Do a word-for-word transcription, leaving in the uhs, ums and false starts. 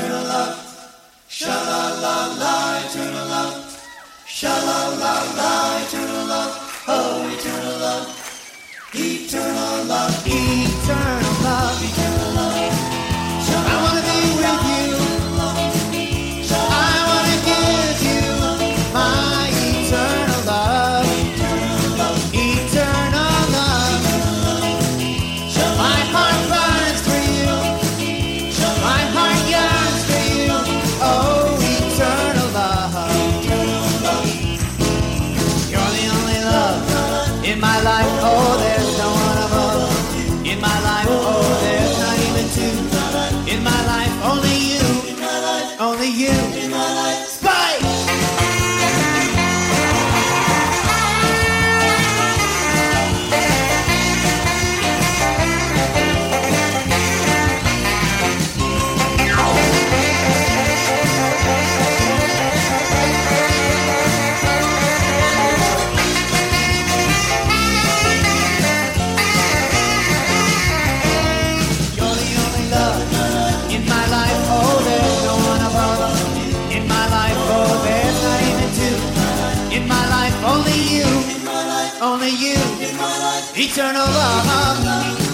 eternal love. Sha la la la, eternal love. Sha la la la, eternal love. Oh, eternal love. Eternal love. Eternal love. Eternal love. I wanna be with you. I wanna give you my eternal love. Eternal love. My heart burns for you. My heart yearns for you. Oh, eternal love. You're the only love in my life. Oh, there's no one above. In my life, oh, there's not even two. In my life, only you. Only you. Spike! Only you, only you, eternal love.